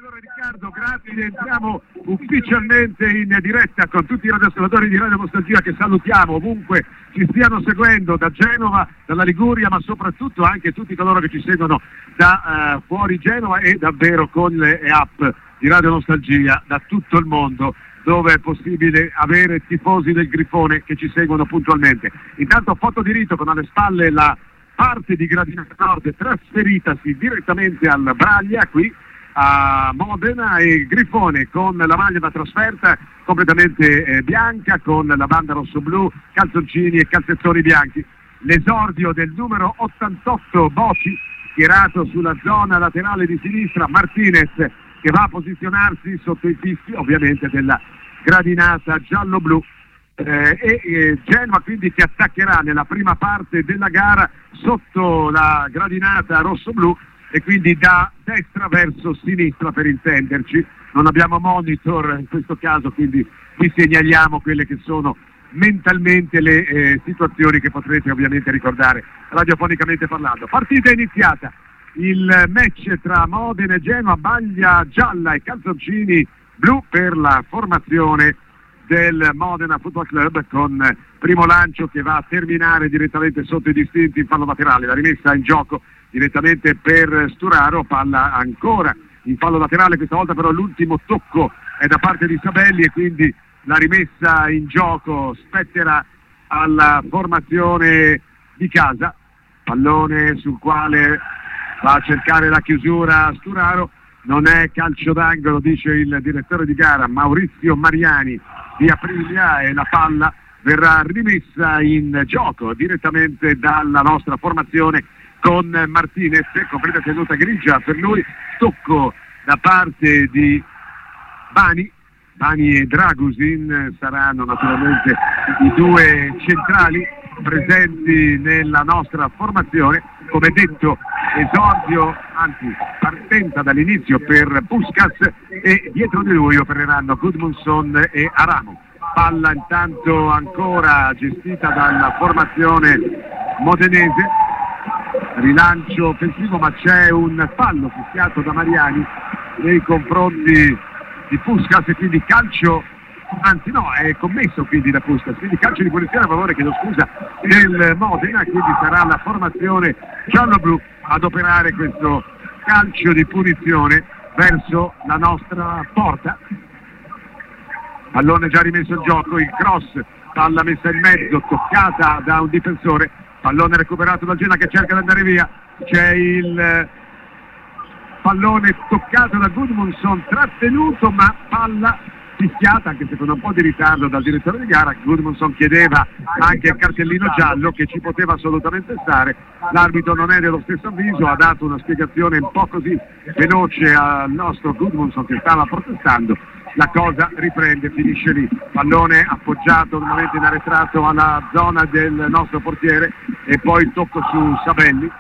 allora Riccardo, grazie, entriamo ufficialmente in diretta con tutti i radioascoltatori di Radio Nostalgia che salutiamo ovunque ci stiano seguendo da Genova, dalla Liguria, ma soprattutto anche tutti coloro che ci seguono da fuori Genova e davvero con le app di Radio Nostalgia da tutto il mondo, dove è possibile avere tifosi del Grifone che ci seguono puntualmente. Intanto foto di rito con alle spalle la parte di Gradinata Nord trasferitasi direttamente al Braglia qui a Modena, e il Grifone con la maglia da trasferta completamente bianca con la banda rosso-blu, calzoncini e calzettoni bianchi. L'esordio del numero 88 Boci, schierato sulla zona laterale di sinistra, Martinez che va a posizionarsi sotto i fischi ovviamente della gradinata giallo-blu. Genoa quindi che attaccherà nella prima parte della gara sotto la gradinata rosso-blu e quindi da destra verso sinistra, per intenderci. Non abbiamo monitor in questo caso, quindi vi segnaliamo quelle che sono mentalmente le situazioni che potrete ovviamente ricordare radiofonicamente parlando. Partita iniziata, il match tra Modena e Genoa, maglia gialla e calzoncini blu per la formazione del Modena Football Club, con primo lancio che va a terminare direttamente sotto i distinti in fallo laterale, la rimessa in gioco direttamente per Sturaro, palla ancora in fallo laterale, questa volta però l'ultimo tocco è da parte di Sabelli e quindi la rimessa in gioco spetterà alla formazione di casa, pallone sul quale va a cercare la chiusura Sturaro. Non è calcio d'angolo, dice il direttore di gara Maurizio Mariani di Aprilia, e la palla verrà rimessa in gioco direttamente dalla nostra formazione con Martinez, completa tenuta grigia per lui, tocco da parte di Bani e Dragusin saranno naturalmente i due centrali presenti nella nostra formazione. Come detto, esordio, anzi partenza dall'inizio per Puskas, e dietro di lui opereranno Gudmundsson e Aramo. Palla intanto ancora gestita dalla formazione modenese, rilancio offensivo, ma c'è un fallo fischiato da Mariani nei confronti di Puskas e quindi calcio, anzi no, è commesso quindi da Puskas, quindi calcio di punizione a favore, chiedo scusa, del Modena, quindi sarà la formazione giallo-blu ad operare questo calcio di punizione verso la nostra porta. Pallone già rimesso in gioco, il cross, palla messa in mezzo, toccata da un difensore, pallone recuperato da Genoa che cerca di andare via, c'è il pallone toccato da Gudmundsson, trattenuto, ma palla fischiata, anche se con un po' di ritardo dal direttore di gara. Gudmundsson chiedeva anche il cartellino giallo che ci poteva assolutamente stare, l'arbitro non è dello stesso avviso, ha dato una spiegazione un po' così veloce al nostro Gudmundsson che stava protestando. La cosa riprende, finisce lì, pallone appoggiato normalmente in arretrato alla zona del nostro portiere e poi il tocco su Sabelli,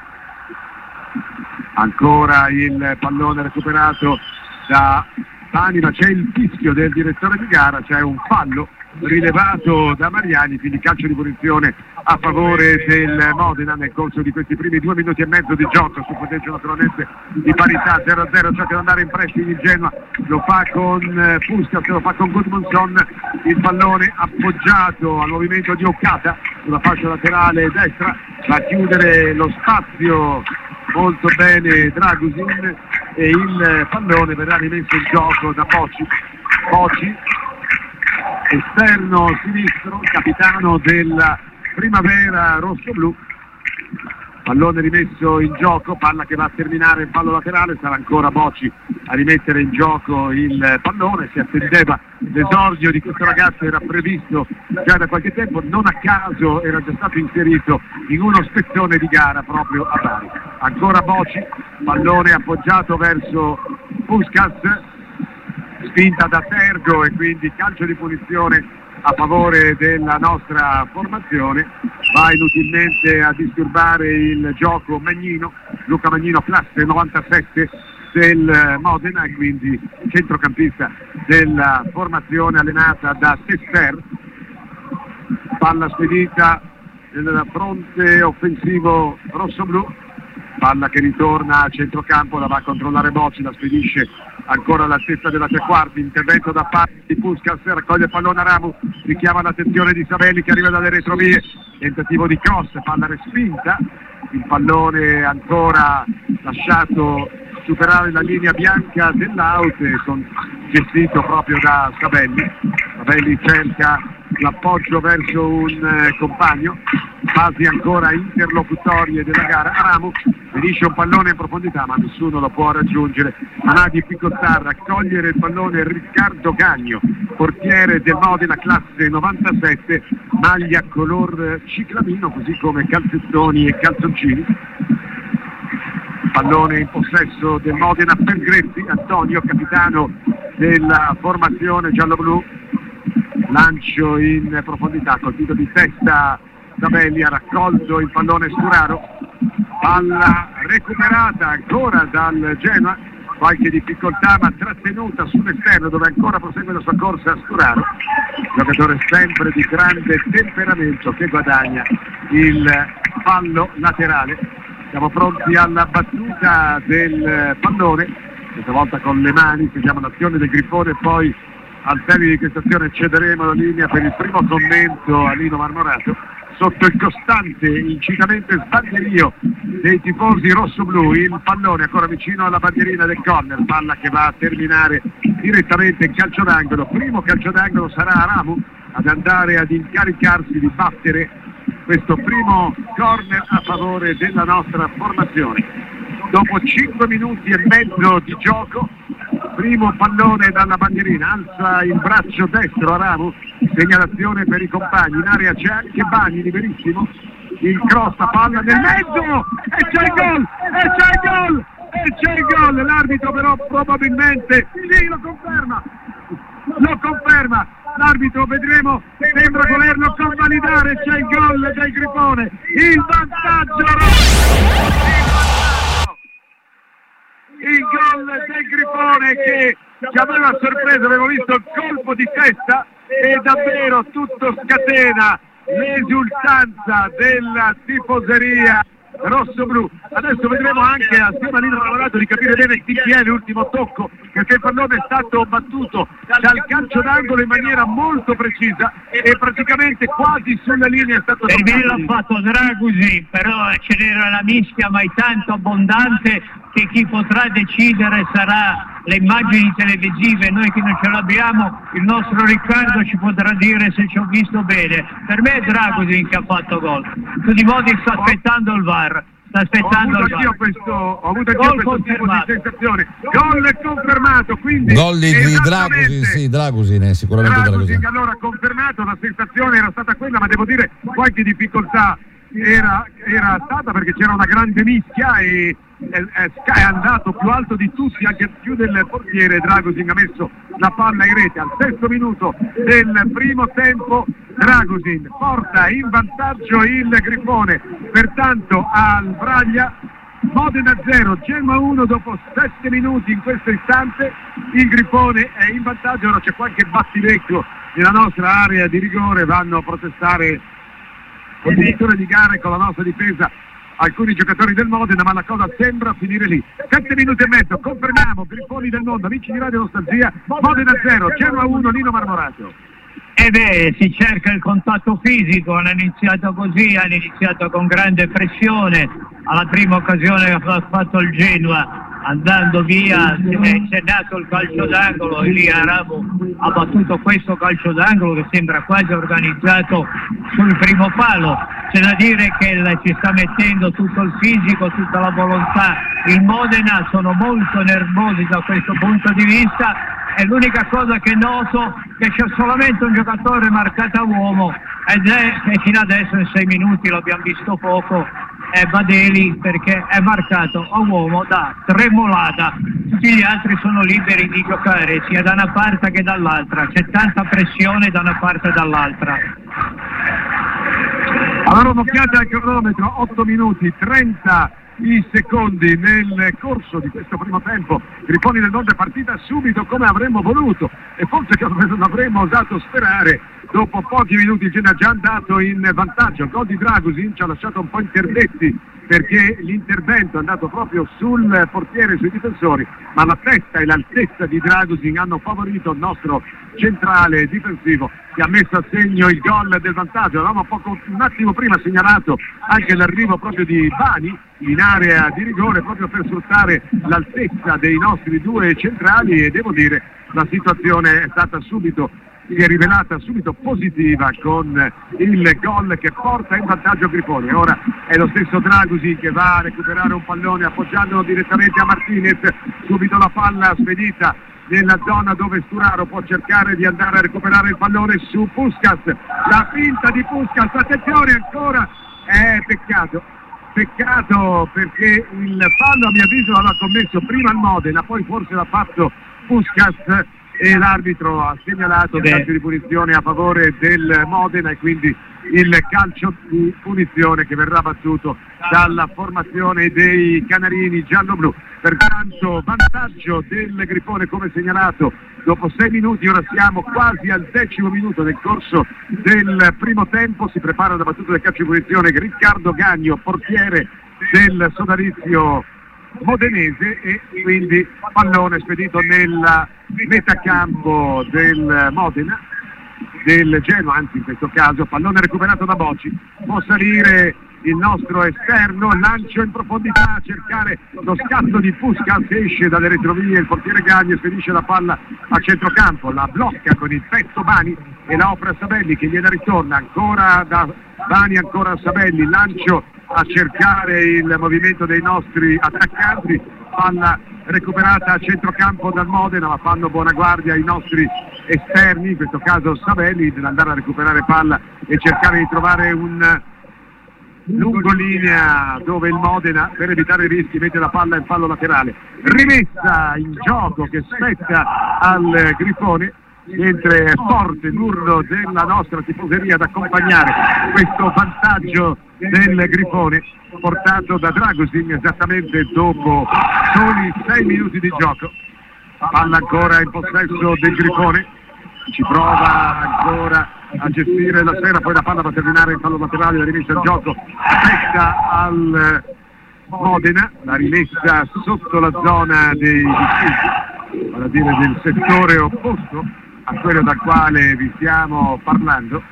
ancora il pallone recuperato da Bani, ma c'è il fischio del direttore di gara, c'è un fallo rilevato da Mariani, quindi calcio di punizione a favore del Modena nel corso di questi primi 2 minuti e mezzo di gioco, su punteggio naturalmente di parità 0-0, cerca di andare in pressing il Genoa, lo fa con Puskas, lo fa con Gudmundsson, il pallone appoggiato al movimento di Occata sulla fascia laterale destra, va a chiudere lo spazio molto bene Dragusin e il pallone verrà rimesso in gioco da Boci, esterno sinistro, capitano della Primavera rosso-blu. Pallone rimesso in gioco, palla che va a terminare in fallo laterale, sarà ancora Boci a rimettere in gioco il pallone. Si attendeva l'esordio di questo ragazzo, era previsto già da qualche tempo, non a caso era già stato inserito in uno spezzone di gara proprio a Bari. Ancora Boci, pallone appoggiato verso Puskas, spinta da Sergio e quindi calcio di punizione a favore della nostra formazione. Va inutilmente a disturbare il gioco Magnino, Luca Magnino, classe 97 del Modena e quindi centrocampista della formazione allenata da Tesser. Palla spedita nel fronte offensivo rosso-blu, palla che ritorna a centrocampo, la va a controllare Boci, la spedisce ancora all'altezza della tre quarti, intervento da parte di Puskas, raccoglie il pallone Aramu, richiama l'attenzione di Sabelli che arriva dalle retrovie, tentativo di cross, palla respinta, il pallone ancora lasciato superare la linea bianca dell'out e gestito proprio da Sabelli. Sabelli cerca l'appoggio verso un compagno, fasi ancora interlocutorie della gara. Aramu finisce un pallone in profondità ma nessuno lo può raggiungere, non ha difficoltà a raccogliere il pallone Riccardo Gagno, portiere del Modena classe 97, maglia color ciclamino così come calzettoni e calzoncini. Pallone in possesso del Modena per Grezzi, Antonio capitano della formazione giallo-blu, lancio in profondità, colpito di testa Sabelli, ha raccolto il pallone Sturaro, palla recuperata ancora dal Genoa, qualche difficoltà ma trattenuta sull'esterno dove ancora prosegue la sua corsa Sturaro, giocatore sempre di grande temperamento che guadagna il fallo laterale. Siamo pronti alla battuta del pallone, questa volta con le mani, seguiamo l'azione del Grifone e poi al termine di questa azione cederemo la linea per il primo commento a Lino Marmorato sotto il costante incitamento e sbandierio dei tifosi rossoblu. Il pallone ancora vicino alla bandierina del corner, palla che va a terminare direttamente in calcio d'angolo. Primo calcio d'angolo sarà Aramu ad andare ad incaricarsi di battere questo primo corner a favore della nostra formazione. Dopo 5 minuti e mezzo di gioco, primo pallone dalla bandierina, alza il braccio destro Aramu, segnalazione per i compagni, in area c'è anche Bagni, liberissimo, il cross, la palla nel mezzo e c'è il gol, e c'è il gol, l'arbitro però probabilmente, sì, lo conferma, l'arbitro vedremo, sembra volerlo convalidare, c'è il gol del Grifone, il gol del Grifone che ci aveva sorpreso, avevo visto il colpo di testa e davvero tutto scatena l'esultanza della tifoseria rossoblu. Adesso vedremo anche assieme a Lino Marmorato di capire bene chi è l'ultimo tocco, perché il pallone è stato battuto dal calcio d'angolo in maniera molto precisa e praticamente quasi sulla linea è stato per me l'ha fatto Dragusin, però ce n'era la mischia mai tanto abbondante che chi potrà decidere sarà le immagini televisive, noi che non ce l'abbiamo, il nostro Riccardo ci potrà dire se ci ho visto bene. Per me è Dragusin che ha fatto gol, in tutti i modi sta aspettando il VAR. Ho avuto anch'io questo tipo di sensazione. Gol confermato, quindi gol di Dragusin, sì, Dragusin è sicuramente Dragusin. Allora confermato, la sensazione era stata quella, ma devo dire qualche difficoltà era stata perché c'era una grande mischia e è andato più alto di tutti, anche più del portiere. Dragusin ha messo la palla in rete al 6° minuto del primo tempo. Dragusin porta in vantaggio il Grifone, pertanto al Braglia. Modena 0, Genoa 1 dopo 7 minuti in questo istante. Il Grifone è in vantaggio, ora c'è qualche battibecco nella nostra area di rigore, vanno a protestare condizione di gara con la nostra difesa alcuni giocatori del Modena, ma la cosa sembra finire lì. 7 minuti e mezzo, confermiamo, Grifoni del mondo, amici di Radio Nostalgia, Modena 0, Genoa 1, Lino Marmorato. Si cerca il contatto fisico, hanno iniziato così, hanno iniziato con grande pressione, alla prima occasione che ha fatto il Genoa andando via c'è nato il calcio d'angolo e lì Aramu ha battuto questo calcio d'angolo che sembra quasi organizzato sul primo palo. C'è da dire che ci sta mettendo tutto il fisico, tutta la volontà. Il Modena sono molto nervosi da questo punto di vista e l'unica cosa che noto è che c'è solamente un giocatore marcato a uomo ed è fino adesso in 6 minuti l'abbiamo visto poco, è Badeli, perché è marcato a uomo da Tremolada. Tutti gli altri sono liberi di giocare sia da una parte che dall'altra, c'è tanta pressione da una parte e dall'altra. Allora un'occhiata al cronometro, 8 minuti 30 i secondi nel corso di questo primo tempo. Grifoni del Mondo è partita subito come avremmo voluto e forse che non avremmo osato sperare dopo pochi minuti il Genoa è già andato in vantaggio. Il gol di Dragusin ci ha lasciato un po' interdetti perché l'intervento è andato proprio sul portiere e sui difensori, ma la testa e l'altezza di Dragusin hanno favorito il nostro centrale difensivo che ha messo a segno il gol del vantaggio. Avevamo un attimo prima segnalato anche l'arrivo proprio di Bani in area di rigore proprio per sfruttare l'altezza dei nostri due centrali, e devo dire la situazione si è rivelata subito positiva con il gol che porta in vantaggio Grifoni. Ora è lo stesso Dragusin che va a recuperare un pallone appoggiandolo direttamente a Martinez, subito la palla spedita nella zona dove Sturaro può cercare di andare a recuperare il pallone su Puskas, la finta di Puskas, attenzione ancora, peccato perché il fallo a mio avviso l'aveva commesso prima il Modena, poi forse l'ha fatto Puskas e l'arbitro ha segnalato il calcio di punizione a favore del Modena, e quindi il calcio di punizione che verrà battuto dalla formazione dei canarini giallo-blu. Pertanto vantaggio del Grifone come segnalato dopo 6 minuti, ora siamo quasi al 10° minuto nel corso del primo tempo. Si prepara la battuta del calcio di punizione Riccardo Gagno, portiere del sodalizio modenese, e quindi pallone spedito nella metacampo del Modena, del Genoa anzi in questo caso, pallone recuperato da Bocci, può salire il nostro esterno, lancio in profondità a cercare lo scatto di Puskas, esce dalle retrovie il portiere Gagni e spedisce la palla a centrocampo, la blocca con il petto Bani e la offre a Sabelli che gliela ritorna, ancora da Bani, ancora a Sabelli, lancio a cercare il movimento dei nostri attaccanti, palla recuperata a centrocampo dal Modena, ma fanno buona guardia i nostri esterni, in questo caso Sabelli deve andare a recuperare palla e cercare di trovare un lungolinea dove il Modena, per evitare i rischi, mette la palla in fallo laterale, rimessa in gioco che spetta al Grifone, mentre è forte l'urlo della nostra tifoseria ad accompagnare questo vantaggio del Grifone portato da Dragusin esattamente dopo soli 6 minuti di gioco. Palla ancora in possesso del Grifone, ci prova ancora a gestire la sfera, poi la palla va a terminare in fallo laterale, la rimessa in gioco spetta al Modena, la rimessa sotto la zona dei difesi, vale a dire del settore opposto a quello dal quale vi stiamo parlando.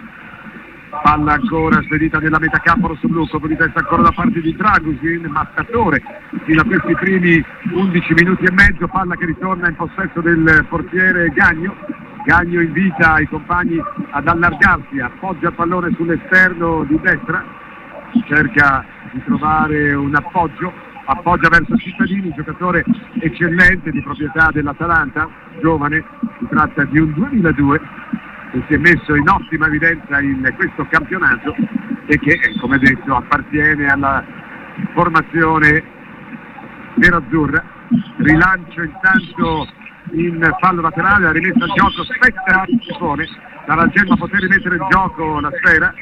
Palla ancora spedita nella metacampo rosso-blu, colpo di testa ancora da parte di Dragusin, mattatore fino a questi primi 11 minuti e mezzo, palla che ritorna in possesso del portiere Gagno. Gagno invita i compagni ad allargarsi, appoggia il pallone sull'esterno di destra, cerca di trovare un appoggia verso Cittadini, giocatore eccellente di proprietà dell'Atalanta, giovane, si tratta di un 2002 che si è messo in ottima evidenza in questo campionato e che, come detto, appartiene alla formazione nerazzurra. Rilancio intanto in fallo laterale, la rimessa al gioco spetta al Grifone, sarà il Genoa a poter rimettere in gioco la sfera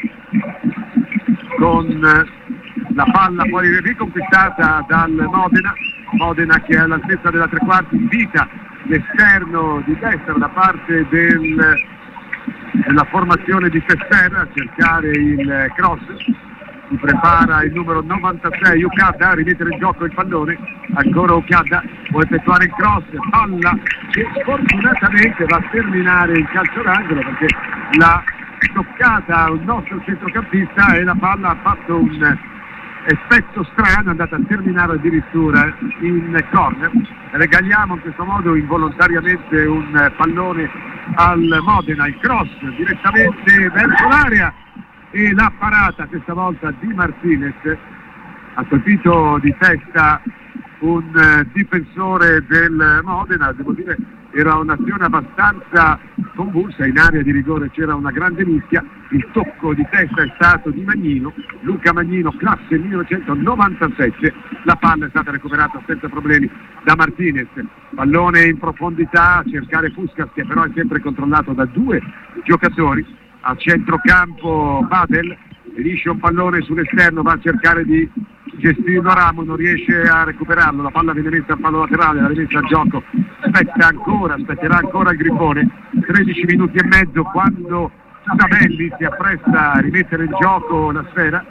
con la palla poi riconquistata dal Modena che è all'altezza della tre quarti invita l'esterno di destra da parte della formazione di Tester a cercare il cross. Si prepara il numero 96 Ukada a rimettere in gioco il pallone, ancora Ukada può effettuare il cross, palla che sfortunatamente va a terminare in calcio d'angolo perché l'ha toccata un nostro centrocampista e la palla ha fatto un effetto strano, è andata a terminare addirittura in corner. Regaliamo in questo modo involontariamente un pallone al Modena, il cross direttamente verso l'area e la parata questa volta di Martinez, ha colpito di testa un difensore del Modena, devo dire era un'azione abbastanza convulsa, in area di rigore c'era una grande mischia, il tocco di testa è stato di Magnino, Luca Magnino, classe 1997, la palla è stata recuperata senza problemi da Martinez, pallone in profondità a cercare Puskas che però è sempre controllato da due giocatori, a centrocampo Badel, finisce un pallone sull'esterno, va a cercare di gestirlo Ramo, non riesce a recuperarlo, la palla viene messa a fallo laterale, la rimessa a gioco spetterà ancora il Grifone, 13 minuti e mezzo quando Sabelli si appresta a rimettere in gioco la sfera,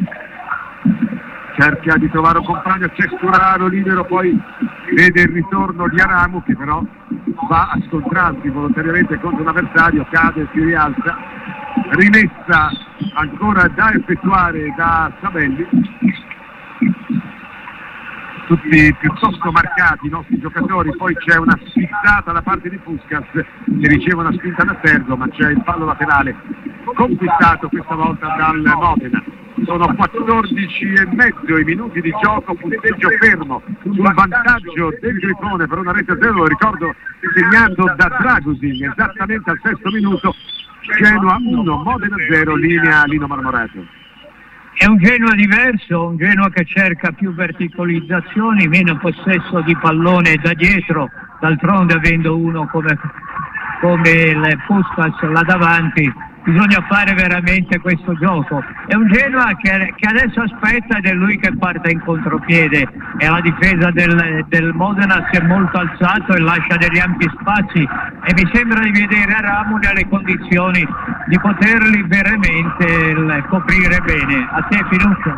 cerca di trovare un compagno, c'è Sturaro libero, poi vede il ritorno di Aramu che però va a scontrarsi volontariamente contro un avversario, cade e si rialza, rimessa ancora da effettuare da Sabelli. Tutti piuttosto marcati i nostri giocatori, poi c'è una spizzata da parte di Puskas che riceve una spinta da Sergio, ma c'è il fallo laterale conquistato questa volta dal Modena. Sono 14,5 i minuti di gioco, punteggio fermo sul vantaggio del Grifone per una rete a 0, lo ricordo, segnato da Dragusin esattamente al 6° minuto. Genoa 1, Modena 0, linea Lino Marmorato. È un Genoa diverso, un Genoa che cerca più verticalizzazioni, meno possesso di pallone da dietro, d'altronde avendo uno come il Puskas là davanti, bisogna fare veramente questo gioco. È un Genoa che adesso aspetta ed è lui che parte in contropiede, e la difesa del Modena si è molto alzato e lascia degli ampi spazi, e mi sembra di vedere Aramu nelle condizioni di poterli veramente coprire bene. A te Finuccio.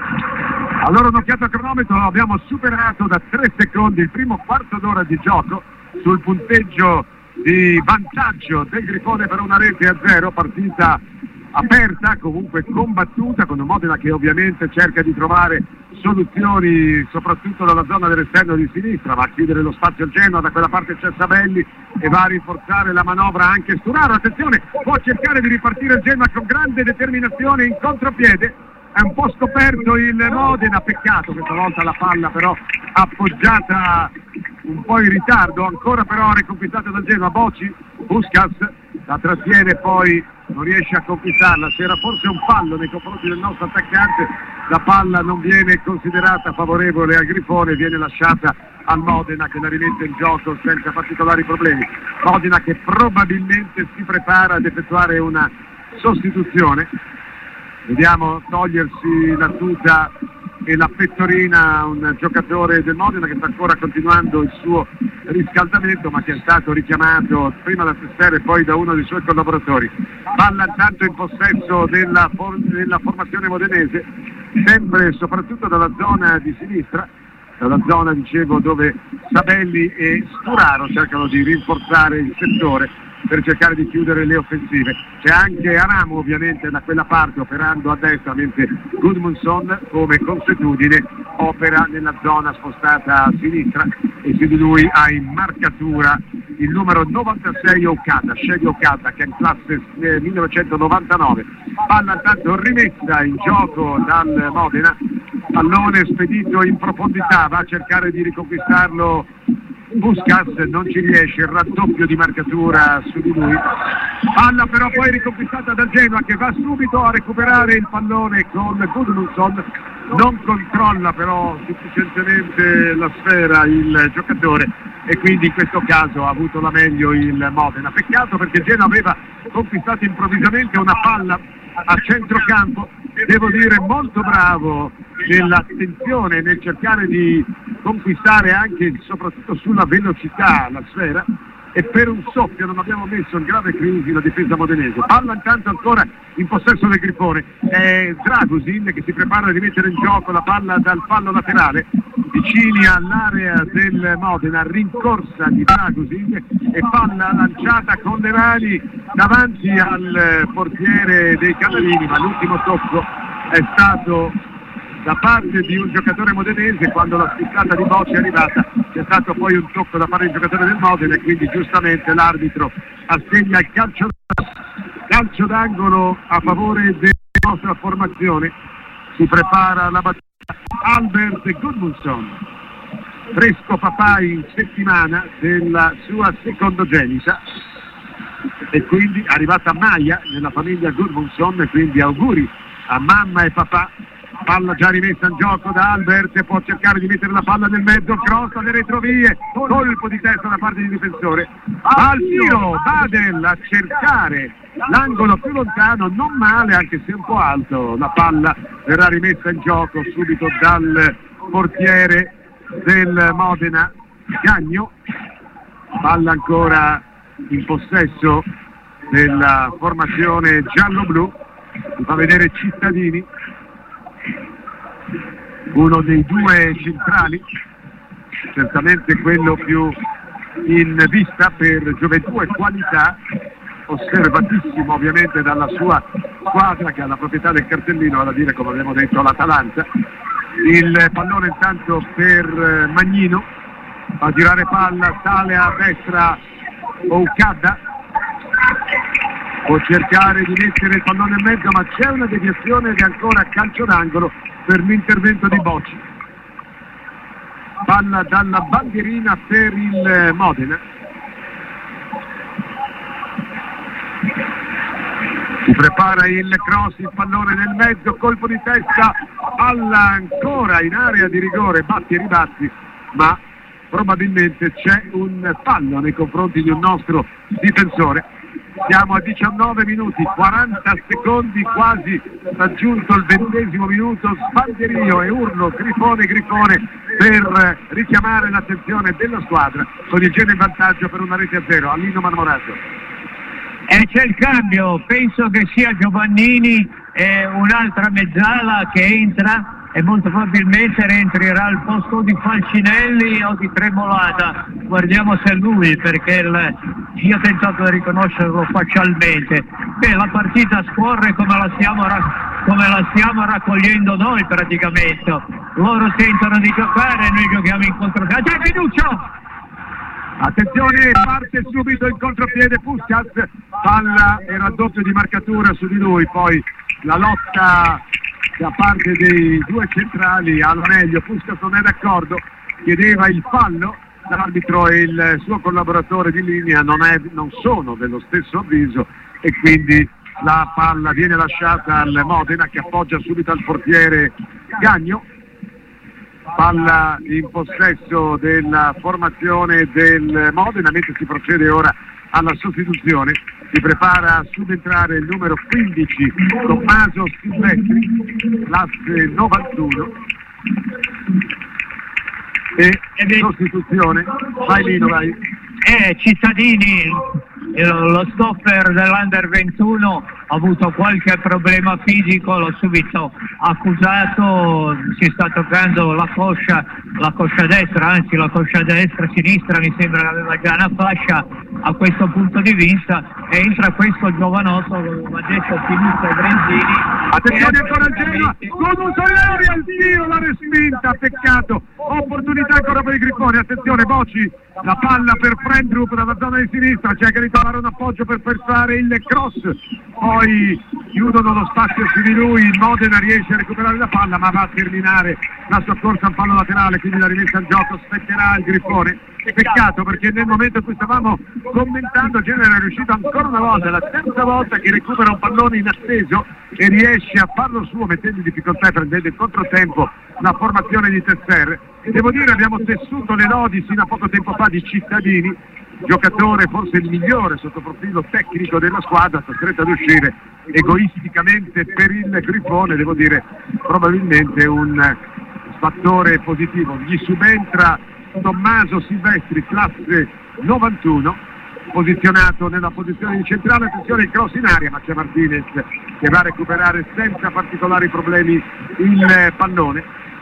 Allora un'occhiata al cronometro, abbiamo superato da 3 secondi il primo quarto d'ora di gioco sul punteggio di vantaggio del Grifone per una rete a 0, partita aperta, comunque combattuta, con un Modena che ovviamente cerca di trovare soluzioni soprattutto dalla zona dell'esterno di sinistra, va a chiudere lo spazio al Genoa, da quella parte c'è Sabelli e va a rinforzare la manovra anche Sturaro, attenzione, può cercare di ripartire il Genoa con grande determinazione in contropiede, è un po' scoperto il Modena, peccato questa volta la palla però appoggiata un po' in ritardo, ancora però riconquistata dal Genoa. Boci, Puskas la trattiene, poi non riesce a conquistarla, c'era forse un fallo nei confronti del nostro attaccante, la palla non viene considerata favorevole al Grifone, viene lasciata al Modena che la rimette in gioco senza particolari problemi. Modena che probabilmente si prepara ad effettuare una sostituzione, vediamo togliersi la tuta e la pettorina un giocatore del Modena che sta ancora continuando il suo riscaldamento, ma che è stato richiamato prima da Tessera e poi da uno dei suoi collaboratori. Palla intanto in possesso della formazione modenese, sempre e soprattutto dalla zona di sinistra, dalla zona dicevo dove Sabelli e Sturaro cercano di rinforzare il settore per cercare di chiudere le offensive. C'è anche Aramu ovviamente da quella parte operando a destra, mentre Gudmundsson come consuetudine opera nella zona spostata a sinistra, e su di lui ha in marcatura il numero 96 Okada, Shady Okada, che è in classe 1999. Palla tanto rimessa in gioco dal Modena, pallone spedito in profondità, va a cercare di riconquistarlo Puskas, non ci riesce, il raddoppio di marcatura su di lui. Palla però poi riconquistata da Genoa che va subito a recuperare il pallone con Gudmundsson, non controlla però sufficientemente la sfera il giocatore e quindi in questo caso ha avuto la meglio il Modena. Peccato perché Genoa aveva conquistato improvvisamente una palla a centrocampo, devo dire molto bravo nell'attenzione, nel cercare di conquistare anche soprattutto sulla velocità la sfera, e per un soffio non abbiamo messo in grave crisi la difesa modenese. Palla intanto ancora in possesso del Grifone, è Dragusin che si prepara a rimettere in gioco la palla dal fallo laterale, vicini all'area del Modena, rincorsa di Dragusin e palla lanciata con le mani davanti al portiere dei Canarini, ma l'ultimo tocco è stato da parte di un giocatore modenese. Quando la spiccata di Boci è arrivata c'è stato poi un tocco da parte del giocatore del Modena e quindi giustamente l'arbitro assegna il calcio d'angolo a favore della nostra formazione. Si prepara la battuta Albert Gudmundsson, fresco papà in settimana della sua secondogenita e quindi arrivata Maya nella famiglia Gudmundsson, quindi auguri a mamma e papà. Palla già rimessa in gioco da Albert, può cercare di mettere la palla nel mezzo, cross alle retrovie, colpo di testa da parte di difensore, al tiro Badel a cercare l'angolo più lontano, non male anche se un po' alto, la palla verrà rimessa in gioco subito dal portiere del Modena, Gagno. Palla ancora in possesso della formazione giallo-blu, mi fa vedere Cittadini, uno dei due centrali, certamente quello più in vista per gioventù e qualità, osservatissimo ovviamente dalla sua squadra che ha la proprietà del cartellino, vale a dire, come abbiamo detto, l'Atalanta. Il pallone intanto per Magnino, a girare palla, sale a destra Oucadda, può cercare di mettere il pallone in mezzo, ma c'è una deviazione ed è ancora calcio d'angolo per l'intervento di Bocci. Palla dalla bandierina per il Modena. Si prepara il cross, il pallone nel mezzo, colpo di testa, palla ancora in area di rigore, batti e ribatti, ma probabilmente c'è un fallo nei confronti di un nostro difensore. Siamo a 19 minuti, 40 secondi, quasi raggiunto il 20° minuto, sbandierio e urlo Grifone per richiamare l'attenzione della squadra, con il Genoa in vantaggio per una rete a 0. Alino Marmorato. E c'è il cambio, penso che sia Giovannini e un'altra mezzala che entra e molto probabilmente rientrerà al posto di Falcinelli o di Tremolata. Guardiamo se è lui, perché io ho tentato di riconoscerlo faccialmente. La partita scorre come la stiamo raccogliendo noi praticamente. Loro tentano di giocare e noi giochiamo in contropiede. C'è Pinuccio! Attenzione, parte subito il contropiede Puskas, palla e raddoppio di marcatura su di lui, poi la lotta da parte dei due centrali alla meglio. Puskas non è d'accordo, chiedeva il fallo, l'arbitro e il suo collaboratore di linea non sono dello stesso avviso e quindi la palla viene lasciata al Modena, che appoggia subito al portiere Gagno. Palla in possesso della formazione del Modena, mentre si procede ora alla sostituzione. Si prepara a subentrare il numero 15 Tommaso Silvestri, classe 91, e sostituzione. Vai Lino, vai. Cittadini, lo stopper dell'Under 21 ha avuto qualche problema fisico, l'ho subito accusato, si sta toccando la coscia destra, anzi la coscia sinistra mi sembra che aveva già una fascia. A questo punto di vista entra questo giovanotto, come ha detto Pinuccio e Brenzini. Attenzione ancora al Genoa, con un Solari al tiro, la respinta, peccato, opportunità ancora per i Grifoni. Attenzione Bocci, la palla per Frendrup dalla zona di sinistra, cerca di trovare un appoggio per fare il cross, poi chiudono lo spazio su di lui, il Modena riesce a recuperare la palla ma va a terminare la sua corsa al fallo laterale, quindi la rimessa al gioco spetterà il Grifone. Peccato, perché nel momento in cui stavamo commentando Genere è riuscito ancora una volta, la terza volta che recupera un pallone inatteso e riesce a farlo suo, mettendo in difficoltà e prendendo in controtempo la formazione di Tesser. Devo dire, abbiamo tessuto le lodi sino a poco tempo fa di Cittadini, giocatore forse il migliore sotto profilo tecnico della squadra, costretto ad uscire egoisticamente per il Grifone. Devo dire, probabilmente un fattore positivo. Gli subentra Tommaso Silvestri, classe 91, posizionato nella posizione di centrale. Attenzione, il cross in aria, ma c'è Martinez che va a recuperare senza particolari problemi il pallone.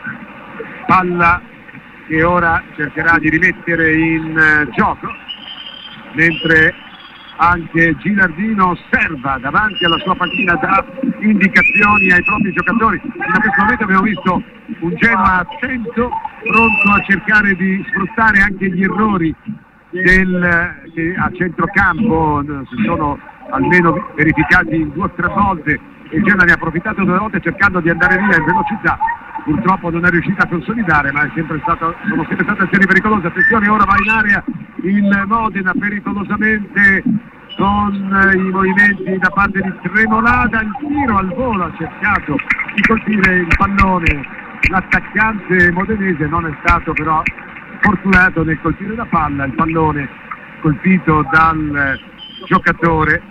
Palla che ora cercherà di rimettere in gioco, mentre anche Gilardino osserva davanti alla sua panchina, dà indicazioni ai propri giocatori. In questo momento abbiamo visto un Genoa attento, pronto a cercare di sfruttare anche gli errori che a centrocampo si sono almeno verificati 2 o 3 volte, e il Genoa ne ha approfittato 2 volte cercando di andare via in velocità. Purtroppo non è riuscita a consolidare, ma sono sempre state azioni pericolose. Attenzione, ora va in area il Modena pericolosamente con i movimenti da parte di Tremolata, il tiro al volo, ha cercato di colpire il pallone l'attaccante modenese, non è stato però fortunato nel colpire la palla. Il pallone colpito dal giocatore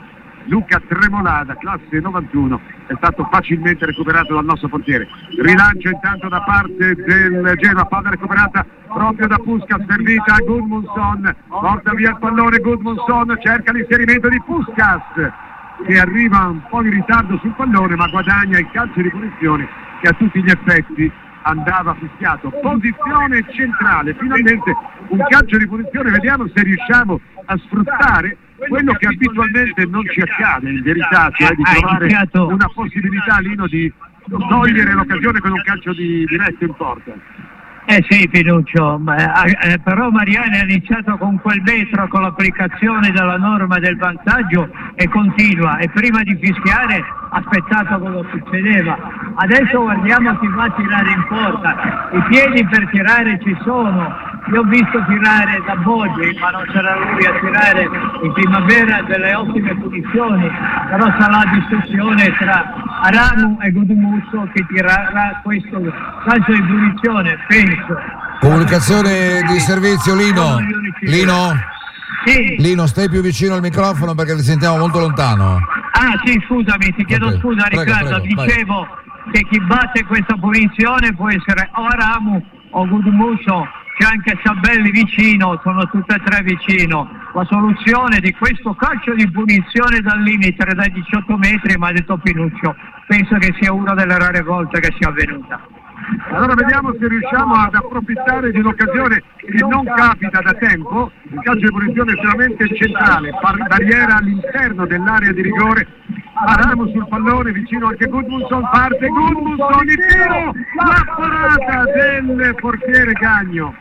Luca Tremolada, classe 91, è stato facilmente recuperato dal nostro portiere. Rilancio intanto da parte del Genoa, palla recuperata proprio da Puskas, servita a Gudmundsson, porta via il pallone Gudmundsson, cerca l'inserimento di Puskas che arriva un po' in ritardo sul pallone ma guadagna il calcio di punizione che a tutti gli effetti andava fischiato. Posizione centrale, finalmente un calcio di punizione, vediamo se riusciamo a sfruttare quello che abitualmente non ci accade in verità, cioè di trovare una possibilità, Lino, di togliere l'occasione con un calcio di diretto in porta. Sì, Pinuccio, però Mariani ha iniziato con quel metro, con l'applicazione della norma del vantaggio e continua, e prima di fischiare ha aspettato cosa succedeva. Adesso guardiamo chi va a tirare in porta, i piedi per tirare ci sono, io ho visto tirare da Boggi ma non c'era lui a tirare in primavera delle ottime punizioni, però sarà la discussione tra Aramu e Gudmundsson che tirerà questo calcio di punizione, penso. Comunicazione di servizio, Lino. Sì. Lino, stai più vicino al microfono perché ti sentiamo molto lontano. Sì, scusami, ti chiedo scusa, Riccardo. Dicevo che chi batte questa punizione può essere o Aramu o Gudmundsson, c'è anche Sabelli vicino, sono tutte e tre vicino. La soluzione di questo calcio di punizione dal limite dai 18 metri, ma ha detto Pinuccio, penso che sia una delle rare volte che sia avvenuta. Allora vediamo se riusciamo ad approfittare di un'occasione che non capita da tempo. Il calcio di punizione è estremamente centrale, barriera all'interno dell'area di rigore. Aramu sul pallone, vicino anche Gudmundsson, parte Gudmundsson, il tiro, la parata del portiere Gagno.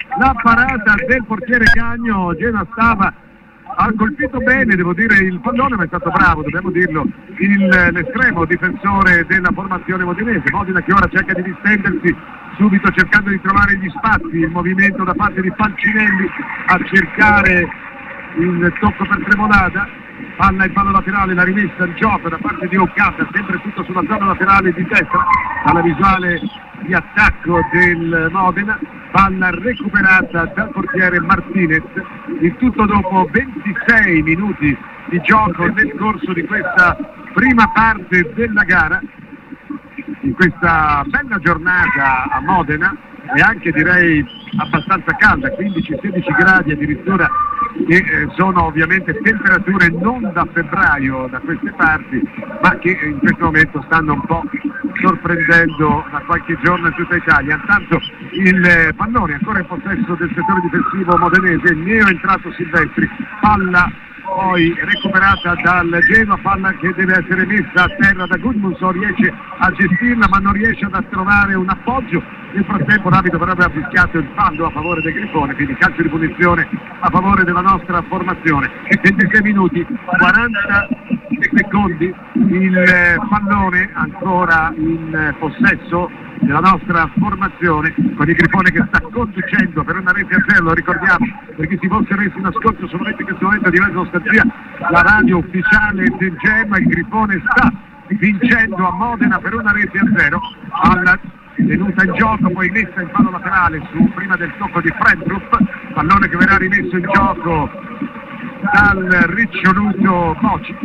Genoa ha colpito bene, devo dire, il pallone, ma è stato bravo, dobbiamo dirlo, l'estremo difensore della formazione modenese. Modena che ora cerca di distendersi subito cercando di trovare gli spazi, il movimento da parte di Falcinelli a cercare il tocco per Tremolada, palla in palo laterale, la rimessa in gioco da parte di Okada, sempre tutto sulla zona laterale di destra, dalla visuale di attacco del Modena, palla recuperata dal portiere Martinez, il tutto dopo 26 minuti di gioco nel corso di questa prima parte della gara, in questa bella giornata a Modena e anche direi abbastanza calda, 15-16 gradi addirittura, che sono ovviamente temperature non da febbraio da queste parti, ma che in questo momento stanno un po' sorprendendo da qualche giorno in tutta Italia. Intanto il pallone ancora in possesso del settore difensivo modenese, neo entrato Silvestri, palla poi recuperata dal Genoa, palla che deve essere messa a terra da Gudmundsson, riesce a gestirla ma non riesce a trovare un appoggio. Nel frattempo l'arbitro avrebbe fischiato il fallo a favore del Grifone, quindi calcio di punizione a favore della nostra formazione. 26 minuti, 40 secondi, il pallone ancora in possesso della nostra formazione, con il Grifone che sta conducendo per una rete a 0, lo ricordiamo per chi si fosse messo in ascolto solamente in questo momento diversa nostalgia, la radio ufficiale del Genoa. Il Grifone sta vincendo a Modena per una rete a 0, alla tenuta in gioco, poi messa in palo laterale prima del tocco di Fredrup, pallone che verrà rimesso in gioco dal riccioluto Boci,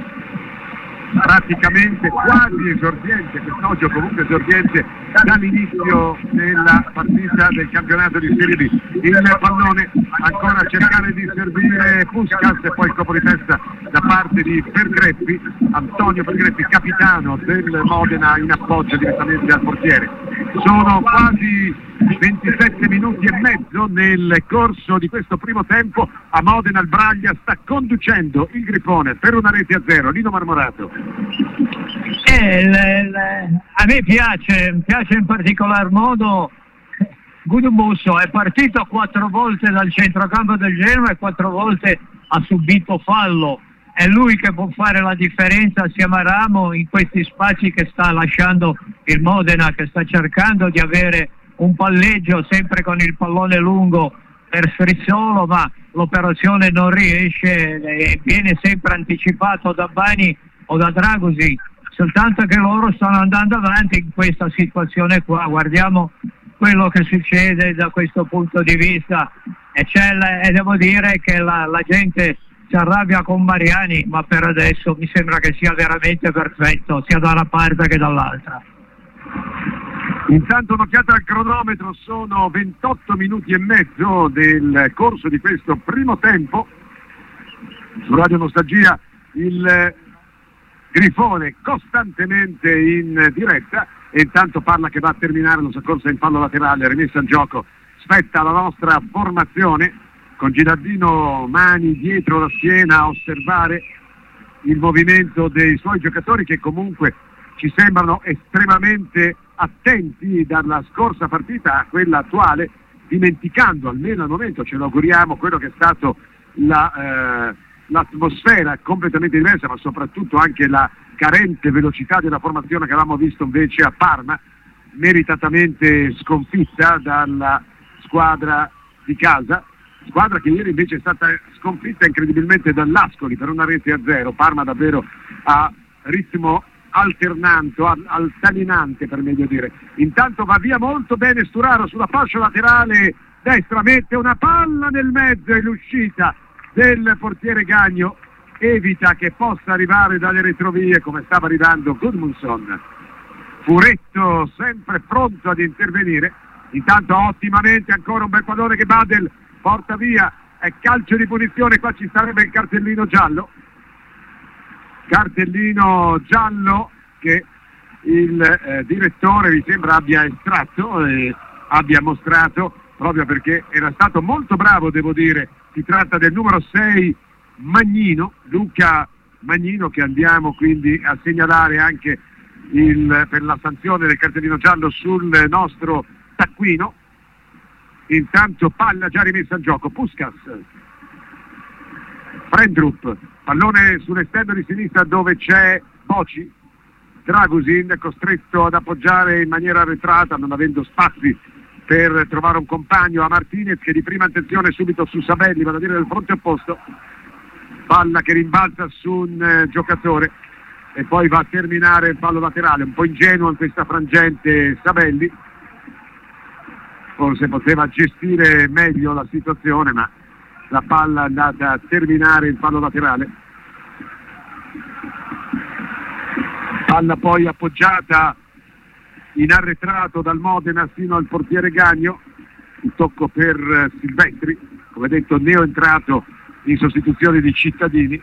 praticamente quasi esordiente quest'oggi, o comunque esordiente dall'inizio della partita del campionato di Serie B. Il pallone ancora a cercare di servire Puskas e poi il colpo di testa da parte di Pergreppi, Antonio Pergreppi, capitano del Modena, in appoggio direttamente al portiere. Sono quasi 27 minuti e mezzo nel corso di questo primo tempo. A Modena il Braglia sta conducendo il Grifone per una rete a 0. Lino Marmorato. A me piace in particolar modo Gudmundsson, è partito 4 volte dal centrocampo del Genoa e 4 volte ha subito fallo. È lui che può fare la differenza assieme a Ramo in questi spazi che sta lasciando il Modena, che sta cercando di avere un palleggio sempre con il pallone lungo per Strizzolo, ma l'operazione non riesce e viene sempre anticipato da Bani o da Dragosi, soltanto che loro stanno andando avanti in questa situazione qua. Guardiamo quello che succede da questo punto di vista e devo dire che la gente si arrabbia con Mariani, ma per adesso mi sembra che sia veramente perfetto sia da una parte che dall'altra. Intanto un'occhiata al cronometro, sono 28 minuti e mezzo del corso di questo primo tempo. Su Radio Nostalgia il Grifone costantemente in diretta, e intanto Palla che va a terminare la soccorsa in fallo laterale, rimessa in gioco, spetta la nostra formazione con Girardino mani dietro la schiena a osservare il movimento dei suoi giocatori, che comunque ci sembrano estremamente attenti dalla scorsa partita a quella attuale, dimenticando almeno al momento, ce lo auguriamo, quello che è stato l'atmosfera completamente diversa, ma soprattutto anche la carente velocità della formazione che avevamo visto invece a Parma, meritatamente sconfitta dalla squadra di casa, squadra che ieri invece è stata sconfitta incredibilmente dall'Ascoli per 1-0. Parma davvero a ritmo altalenante, per meglio dire. Intanto va via molto bene Sturaro sulla fascia laterale destra, mette una palla nel mezzo e l'uscita del portiere Gagno evita che possa arrivare dalle retrovie come stava arrivando Gudmundsson. Furetto sempre pronto ad intervenire. Intanto ottimamente ancora un bel pallone che Badel porta via, è calcio di punizione, qua ci sarebbe il cartellino giallo che il direttore mi sembra abbia estratto e abbia mostrato, proprio perché era stato molto bravo, devo dire. Si tratta del numero 6 Magnino, Luca Magnino, che andiamo quindi a segnalare anche per la sanzione del cartellino giallo sul nostro taccuino. Intanto palla già rimessa in gioco, Puskas, Frendrup, pallone sull'esterno di sinistra dove c'è Boci, Dragusin costretto ad appoggiare in maniera arretrata, non avendo spazi per trovare un compagno a Martinez, che di prima intenzione subito su Sabelli, vale a dire del fronte opposto, palla che rimbalza su un giocatore e poi va a terminare il fallo laterale, un po' ingenuo in questa frangente Sabelli, forse poteva gestire meglio la situazione, ma la palla è andata a terminare il fallo laterale. Palla poi appoggiata in arretrato dal Modena fino al portiere Gagno, un tocco per Silvestri, come detto neoentrato in sostituzione di Cittadini.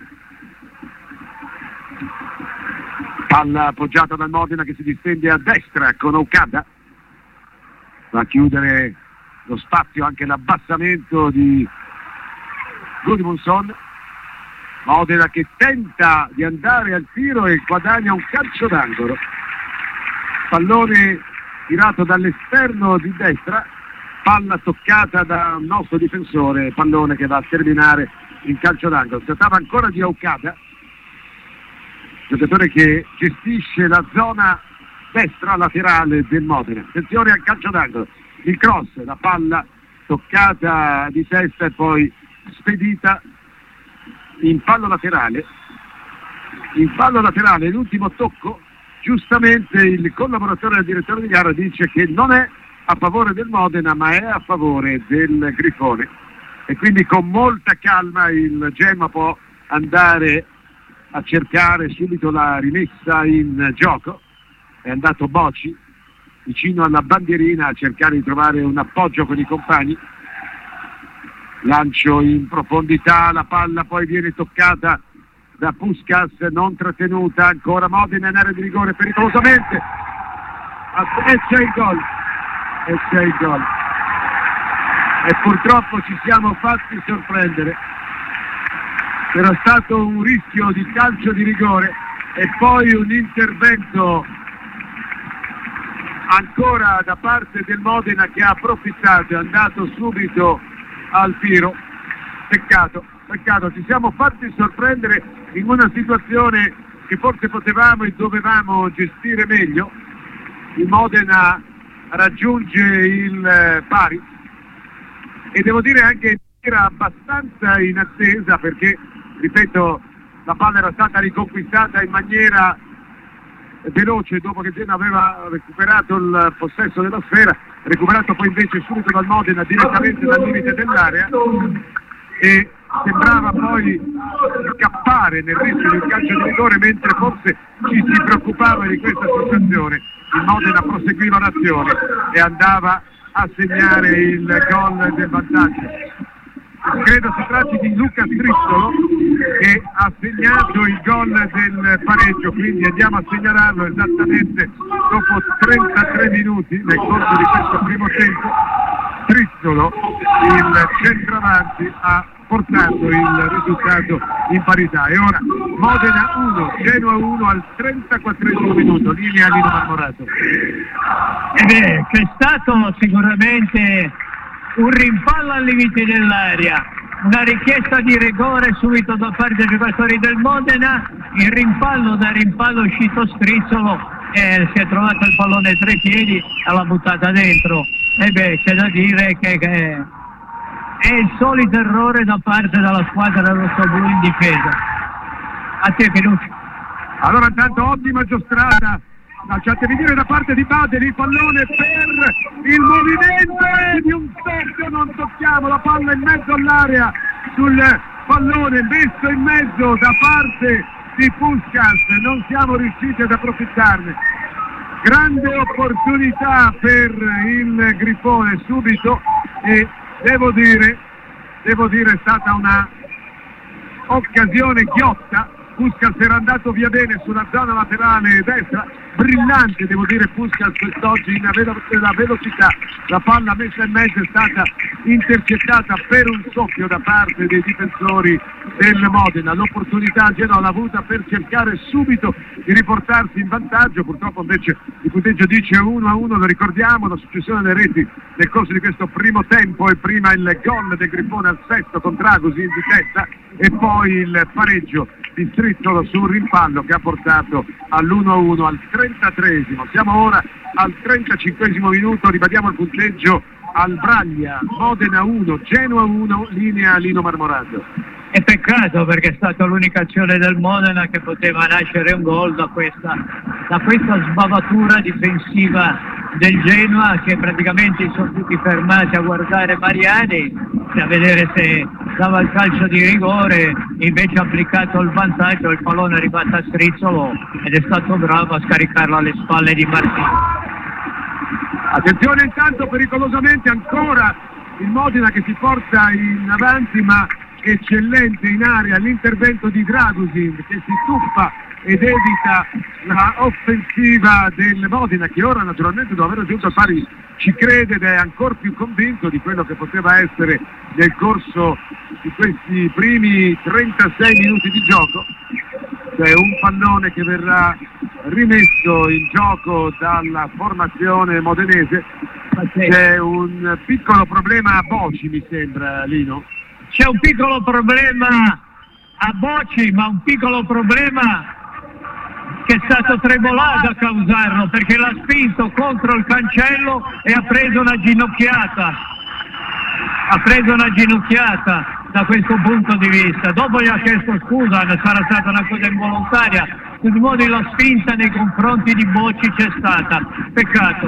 Palla appoggiata dal Modena che si distende a destra con Okada, va a chiudere lo spazio anche l'abbassamento di Gudmundsson. Modena che tenta di andare al tiro e guadagna un calcio d'angolo, pallone tirato dall'esterno di destra, palla toccata da un nostro difensore, pallone che va a terminare in calcio d'angolo. Si trattava ancora di Okada, giocatore che gestisce la zona destra laterale del Modena. Attenzione al calcio d'angolo, il cross, la palla toccata di testa e poi spedita in fallo laterale. In fallo laterale l'ultimo tocco, giustamente il collaboratore del direttore di gara dice che non è a favore del Modena ma è a favore del Grifone, e quindi con molta calma il Gemma può andare a cercare subito la rimessa in gioco. È andato Boci vicino alla bandierina a cercare di trovare un appoggio con i compagni, lancio in profondità, la palla poi viene toccata da Puskas, non trattenuta, ancora Modena in area di rigore pericolosamente, e c'è il gol, e purtroppo ci siamo fatti sorprendere. Era stato un rischio di calcio di rigore e poi un intervento ancora da parte del Modena che ha approfittato, è andato subito al tiro. Peccato, ci siamo fatti sorprendere in una situazione che forse potevamo e dovevamo gestire meglio. Il Modena raggiunge il pari e devo dire anche era abbastanza in attesa, perché ripeto la palla era stata riconquistata in maniera veloce dopo che Genoa aveva recuperato il possesso della sfera, recuperato poi invece subito dal Modena direttamente dal limite dell'area, e sembrava poi scappare nel rischio di un calcio di rigore, mentre forse ci si preoccupava di questa situazione. Il Modena proseguiva l'azione e andava a segnare il gol del vantaggio. Credo si tratti di Luca Strizzolo che ha segnato il gol del pareggio, quindi andiamo a segnalarlo esattamente dopo 33 minuti nel corso di questo primo tempo. Strizzolo, il centravanti, ha portato il risultato in parità. E ora Modena 1, Genoa 1 al 34esimo minuto, linea Lino Marmorato. C'è stato sicuramente un rimpallo al limite dell'area, una richiesta di rigore subito da parte dei giocatori del Modena, il rimpallo, da rimpallo è uscito Strizzolo e si è trovato il pallone tra i piedi e l'ha buttata dentro. C'è da dire che è il solito errore da parte della squadra rossoblu in difesa. A te Pinucci. Allora intanto ottima giostrata, lasciatemi dire, da parte di Badeli, il pallone per il movimento di un secchio, non tocchiamo la palla in mezzo all'area, sul pallone messo in mezzo da parte di Puskas, non siamo riusciti ad approfittarne. Grande opportunità per il Grifone subito, e devo dire è stata una occasione ghiotta. Puskas era andato via bene sulla zona laterale destra, brillante devo dire Puskas quest'oggi nella velocità, la palla messa in mezzo è stata intercettata per un soffio da parte dei difensori del Modena. L'opportunità Genoa l'ha avuta per cercare subito di riportarsi in vantaggio, purtroppo invece il punteggio dice 1-1, lo ricordiamo, la successione delle reti nel corso di questo primo tempo, e prima il gol del Grifone al sesto con Dragosin di testa e poi il pareggio di Strizzolo su un rimpallo che ha portato all'1-1 al 33esimo. Siamo ora al 35esimo minuto, ribadiamo il punteggio al Braglia, Modena 1, Genoa 1, linea Lino Marmorato. È peccato perché è stata l'unica azione del Modena che poteva nascere un gol da questa sbavatura difensiva del Genoa, che praticamente sono tutti fermati a guardare Mariani e a vedere se dava il calcio di rigore, invece ha applicato il vantaggio, il pallone è arrivato a Strizzolo ed è stato bravo a scaricarlo alle spalle di Martini. Attenzione intanto, pericolosamente ancora il Modena che si porta in avanti, ma eccellente in area l'intervento di Dragosin che si tuffa ed evita la offensiva del Modena, che ora naturalmente dopo aver raggiunto il pari ci crede ed è ancora più convinto di quello che poteva essere nel corso di questi primi 36 minuti di gioco. C'è un pallone che verrà rimesso in gioco dalla formazione modenese. C'è un piccolo problema a Boci, mi sembra, Lino. C'è un piccolo problema a Boci, ma un piccolo problema che è stato Tremolato a causarlo, perché l'ha spinto contro il cancello e ha preso una ginocchiata da questo punto di vista. Dopo gli ha chiesto scusa, sarà stata una cosa involontaria, in tutti i modi la spinta nei confronti di Boci c'è stata, peccato.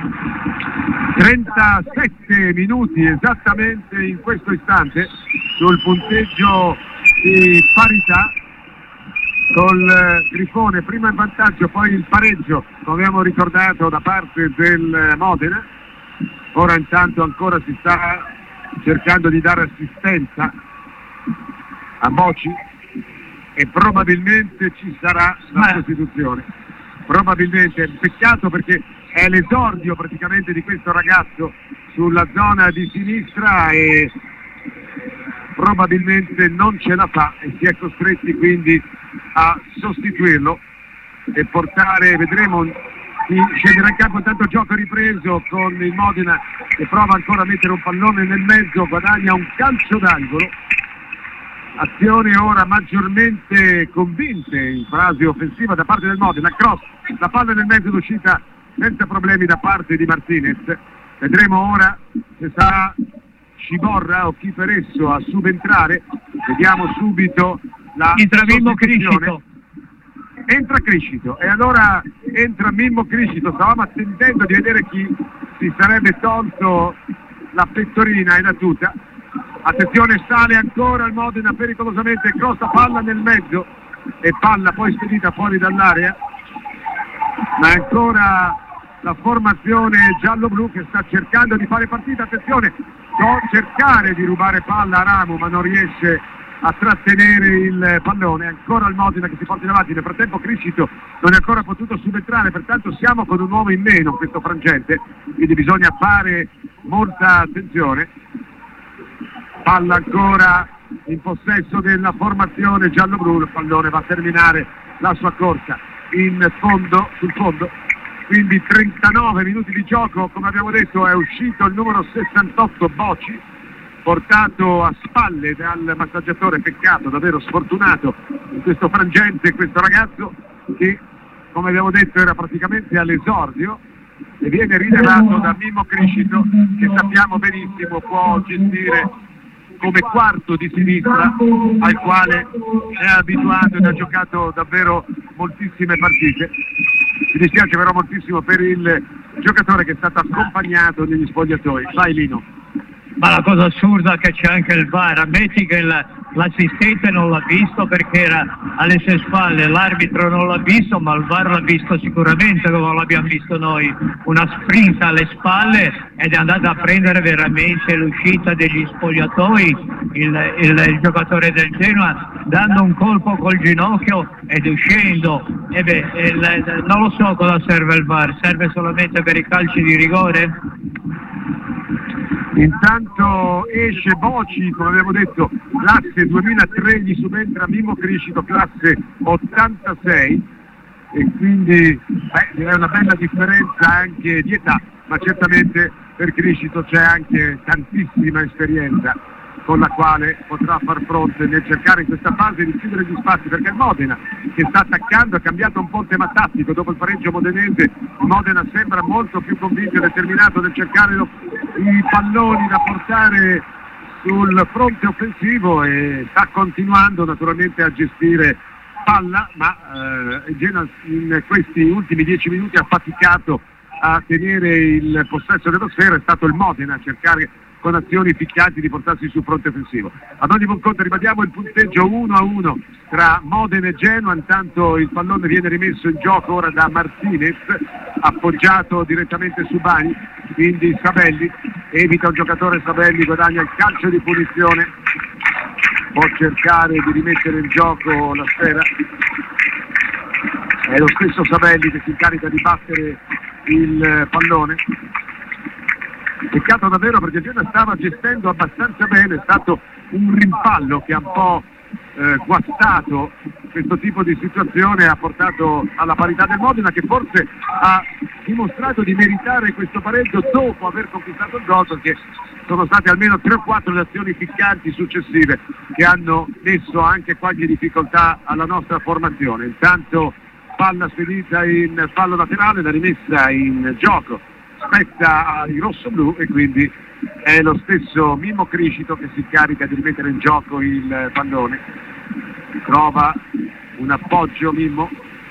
37 minuti esattamente in questo istante sul punteggio di parità, col Grifone prima in vantaggio, poi il pareggio, come abbiamo ricordato, da parte del Modena. Ora intanto ancora si sta cercando di dare assistenza a Boci e probabilmente ci sarà la sostituzione. Probabilmente, è peccato perché è l'esordio praticamente di questo ragazzo sulla zona di sinistra e probabilmente non ce la fa e si è costretti quindi a sostituirlo e portare, vedremo, scenderà in campo. Intanto gioco ripreso con il Modena che prova ancora a mettere un pallone nel mezzo, guadagna un calcio d'angolo. Azione ora maggiormente convinte in fase offensiva da parte del Modena, cross, la palla nel mezzo d'uscita senza problemi da parte di Martinez. Vedremo ora se sarà Sciborra o chi per esso a subentrare. Vediamo subito la sostituzione. Entra Criscito e allora entra Mimmo Criscito. Stavamo attendendo di vedere chi si sarebbe tolto la pettorina e la tuta. attenzione, sale ancora il Modena pericolosamente, crossa palla nel mezzo e palla poi spedita fuori dall'area, ma ancora la formazione giallo-blu che sta cercando di fare partita. Attenzione, cercare di rubare palla a Ramu ma non riesce a trattenere il pallone. Ancora il Modena che si porta in avanti, nel frattempo Criscito non è ancora potuto subentrare, pertanto siamo con un uomo in meno in questo frangente, quindi bisogna fare molta attenzione. Palla ancora in possesso della formazione giallo-blu, il pallone va a terminare la sua corsa in fondo, sul fondo, quindi 39 minuti di gioco. Come abbiamo detto è uscito il numero 68 Boci, portato a spalle dal massaggiatore, peccato, davvero sfortunato in questo frangente questo ragazzo che, come abbiamo detto, era praticamente all'esordio e viene rilevato da Mimmo Criscito, che sappiamo benissimo può gestire come quarto di sinistra, al quale è abituato ed ha giocato davvero moltissime partite. Mi dispiace però moltissimo per il giocatore che è stato accompagnato negli spogliatoi. Vai Lino. Ma la cosa assurda è che c'è anche il VAR, ammetti che l'assistente non l'ha visto perché era alle sue spalle, l'arbitro non l'ha visto, ma il VAR l'ha visto sicuramente come l'abbiamo visto noi, una sprint alle spalle ed è andato a prendere veramente l'uscita degli spogliatoi, il giocatore del Genoa, dando un colpo col ginocchio ed uscendo. Non lo so cosa serve il VAR, serve solamente per i calci di rigore? Intanto esce Boci, come abbiamo detto, classe 2003, gli subentra Mimmo Criscito, classe 86, e quindi è una bella differenza anche di età, ma certamente per Criscito c'è anche tantissima esperienza con la quale potrà far fronte nel cercare in questa fase di chiudere gli spazi, perché il Modena che sta attaccando ha cambiato un po' il tema tattico dopo il pareggio modenese. Il Modena sembra molto più convinto e determinato nel cercare i palloni da portare sul fronte offensivo e sta continuando naturalmente a gestire palla, ma il Genoa in questi ultimi 10 minuti ha faticato a tenere il possesso della sfera. È stato il Modena a cercare con azioni picchianti di portarsi sul fronte offensivo. Ad ogni buon conto ribadiamo il punteggio 1-1 tra Modena e Genoa. Intanto il pallone viene rimesso in gioco ora da Martinez, appoggiato direttamente su Bani, quindi Sabelli evita un giocatore, Sabelli guadagna il calcio di punizione, può cercare di rimettere in gioco la sfera, è lo stesso Sabelli che si incarica di battere il pallone. Peccato davvero perché il Genoa stava gestendo abbastanza bene, è stato un rimpallo che ha un po' guastato questo tipo di situazione, ha portato alla parità del Modena, che forse ha dimostrato di meritare questo pareggio dopo aver conquistato il gol, perché sono state almeno 3 o 4 le azioni piccanti successive che hanno messo anche qualche difficoltà alla nostra formazione. Intanto palla spedita in fallo laterale, la rimessa in gioco spetta ai rossoblù e quindi è lo stesso Mimmo Criscito che si carica di rimettere in gioco il pallone. Trova un appoggio Mimmo,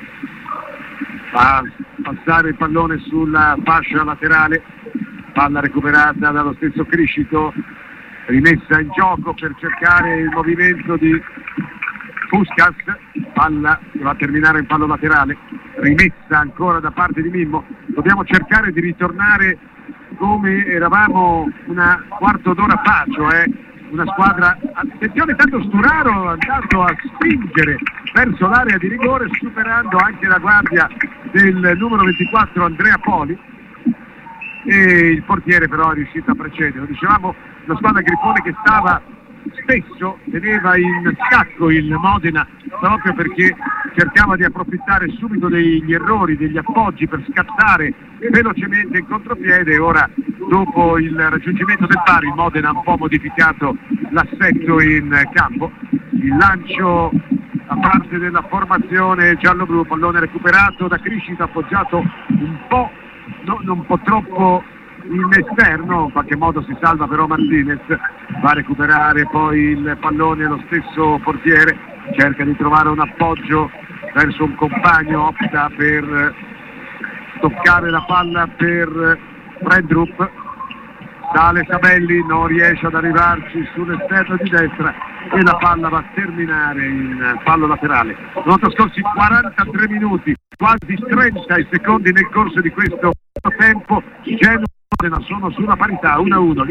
fa passare il pallone sulla fascia laterale, palla recuperata dallo stesso Criscito, rimessa in gioco per cercare il movimento di Puskas, palla che va a terminare in fallo laterale, rimessa ancora da parte di Mimmo. Dobbiamo cercare di ritornare come eravamo una quarto d'ora fa, cioè una squadra, attenzione, tanto Sturaro è andato a spingere verso l'area di rigore superando anche la guardia del numero 24 Andrea Poli, e il portiere però è riuscito a precedere. Lo dicevamo, una squadra Grifone che stava spesso, teneva in scacco il Modena proprio perché cercava di approfittare subito degli errori, degli appoggi per scattare velocemente in contropiede. E ora, dopo il raggiungimento del pari, il Modena ha un po' modificato l'assetto in campo. Il lancio a parte della formazione giallo-blu, pallone recuperato da Criscito, appoggiato un po', non un po' troppo in esterno, in qualche modo si salva però Martinez, va a recuperare poi il pallone lo stesso portiere, cerca di trovare un appoggio verso un compagno, opta per toccare la palla per Fredrup, Sale Sabelli, non riesce ad arrivarci sull'esterno di destra e la palla va a terminare in fallo laterale. Sono trascorsi 43 minuti, quasi 30 i secondi nel corso di questo tempo. Genoa e Modena sono sulla parità 1-1.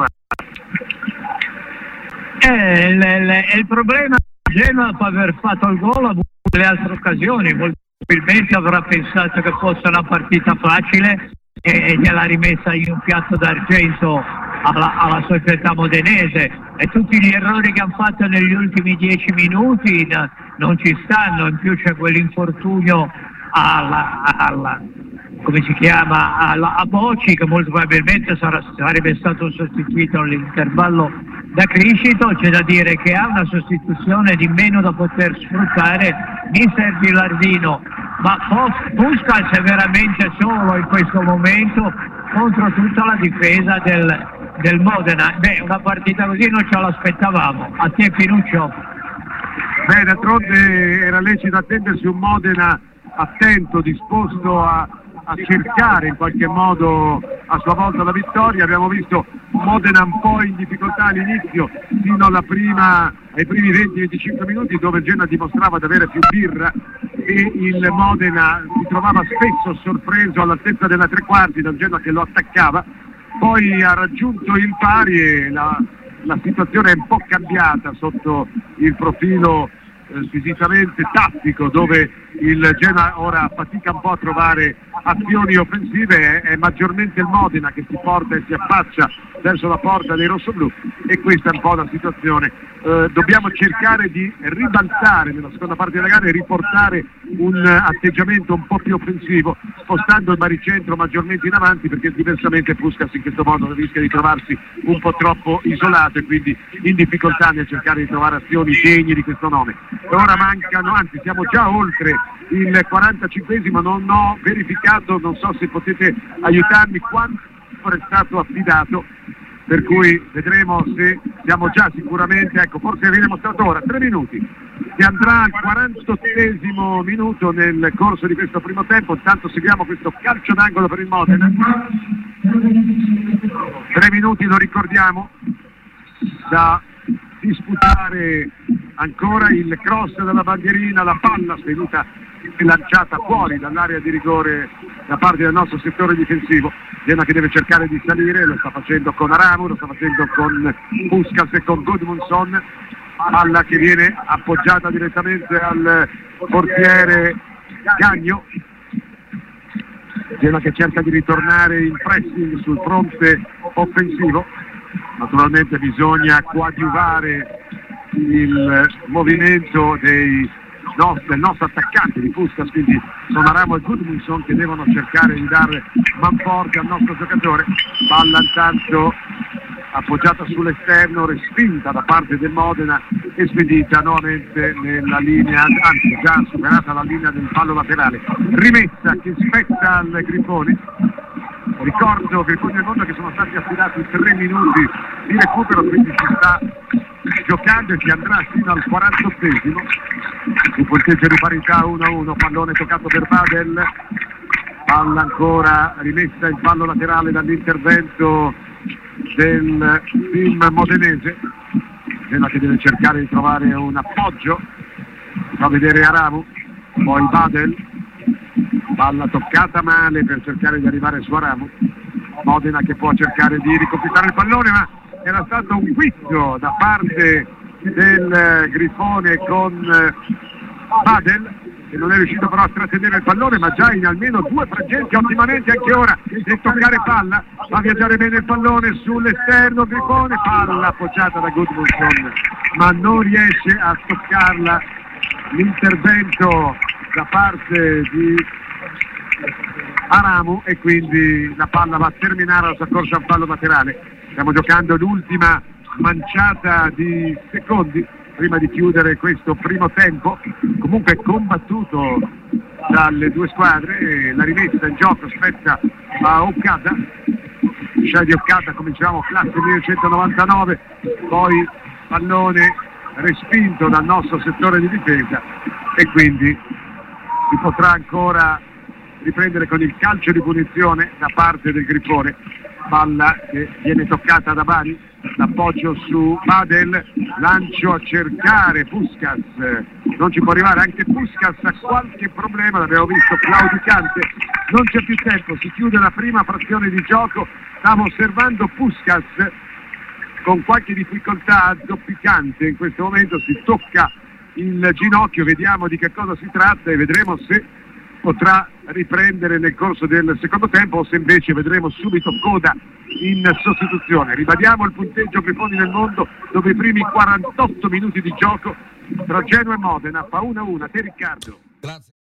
Il problema di Genoa può aver fatto il gol, ha avuto le altre occasioni, molto probabilmente avrà pensato che fosse una partita facile e gliel'ha rimessa in un piatto d'argento alla società modenese, e tutti gli errori che hanno fatto negli ultimi 10 minuti non ci stanno. In più c'è quell'infortunio come si chiama, a Bocci, che molto probabilmente sarebbe stato sostituito all'intervallo da Criscito. C'è da dire che ha una sostituzione di meno da poter sfruttare mister Gilardino, ma Puskas è veramente solo in questo momento contro tutta la difesa del Modena. Una partita così non ce l'aspettavamo. A te, Pinuccio. D'altronde era lecito attendersi un Modena attento, disposto a cercare in qualche modo a sua volta la vittoria. Abbiamo visto Modena un po' in difficoltà all'inizio, fino ai primi 20-25 minuti, dove il Genoa dimostrava di avere più birra e il Modena si trovava spesso sorpreso all'altezza della tre quarti dal Genoa che lo attaccava. Poi ha raggiunto il pari e la situazione è un po' cambiata sotto il profilo squisitamente tattico, dove il Genoa ora fatica un po' a trovare azioni offensive. È maggiormente il Modena che si porta e si affaccia verso la porta dei rossoblù, e questa è un po' la situazione. Dobbiamo cercare di ribaltare nella seconda parte della gara e riportare un atteggiamento un po' più offensivo, spostando il baricentro maggiormente in avanti, perché diversamente Puskas in questo modo rischia di trovarsi un po' troppo isolato e quindi in difficoltà nel cercare di trovare azioni degne di questo nome. Ora mancano, anzi siamo già oltre il 45esimo, non ho verificato, non so se potete aiutarmi, quanto è stato affidato, per cui vedremo se siamo già sicuramente, forse viene mostrato ora, 3 minuti. Si andrà al 48esimo minuto nel corso di questo primo tempo. Intanto seguiamo questo calcio d'angolo per il Modena. 3 minuti, lo ricordiamo, da disputare ancora. Il cross della bandierina, la palla svenuta e lanciata fuori dall'area di rigore da parte del nostro settore difensivo. Genoa che deve cercare di salire, lo sta facendo con Aramu, lo sta facendo con Puskas e con Gudmundsson. Palla che viene appoggiata direttamente al portiere Gagno. Genoa che cerca di ritornare in pressing sul fronte offensivo. Naturalmente bisogna coadiuvare il movimento del nostro attaccante di Puskas, quindi sono Aramu e Gudmundsson che devono cercare di dare manforte al nostro giocatore. Palla intanto appoggiata sull'esterno, respinta da parte del Modena e spedita nuovamente nella linea, anzi già superata la linea del fallo laterale. Rimessa che spetta al Grifone. Ricordo Grifone del Mondo che sono stati affidati 3 minuti di recupero, quindi si sta giocando e si andrà fino al 48esimo. Il punteggio di parità 1-1, pallone toccato per Badel, palla ancora rimessa in fallo laterale dall'intervento del team modenese. Genoa che deve cercare di trovare un appoggio, fa vedere Aramu, poi Badel, palla toccata male per cercare di arrivare su Aramu. Modena che può cercare di riconquistare il pallone, ma era stato un guizzo da parte del Grifone con Badel, che non è riuscito però a trattenere il pallone, ma già in almeno 2 frangenti ottimamente anche ora nel toccare palla. Fa viaggiare bene il pallone sull'esterno Grifone, palla appoggiata da Gudmundsson ma non riesce a toccarla. L'intervento da parte di Aramu e quindi la palla va a terminare la soccorsa a fallo laterale. Stiamo giocando l'ultima manciata di secondi prima di chiudere questo primo tempo, comunque combattuto dalle due squadre. La rimessa in gioco spetta a Okada, Shadi Okada, come dicevamo, classe 1999, poi pallone respinto dal nostro settore di difesa e quindi si potrà ancora riprendere con il calcio di punizione da parte del Grifone. palla che viene toccata da Bari, l'appoggio su Badel, lancio a cercare Puskas, non ci può arrivare, anche Puskas ha qualche problema, l'abbiamo visto claudicante, non c'è più tempo, si chiude la prima frazione di gioco, stiamo osservando Puskas con qualche difficoltà zoppicante in questo momento, si tocca il ginocchio, vediamo di che cosa si tratta e vedremo se potrà riprendere nel corso del secondo tempo o se invece vedremo subito Coda in sostituzione. Ribadiamo il punteggio Grifoni nel mondo, dove i primi 48 minuti di gioco tra Genoa e Modena fa 1-1. A te Riccardo. Grazie.